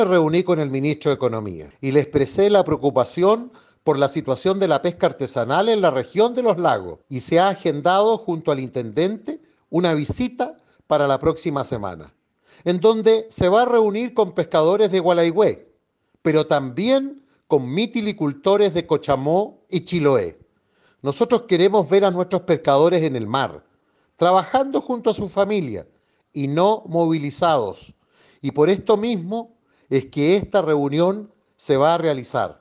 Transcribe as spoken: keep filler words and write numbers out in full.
Me reuní con el ministro de Economía y le expresé la preocupación por la situación de la pesca artesanal en la región de los lagos y se ha agendado junto al intendente una visita para la próxima semana, en donde se va a reunir con pescadores de Gualeguay, pero también con mitilicultores de Cochamó y Chiloé. Nosotros queremos ver a nuestros pescadores en el mar, trabajando junto a su familia y no movilizados. Y por esto mismo es que esta reunión se va a realizar.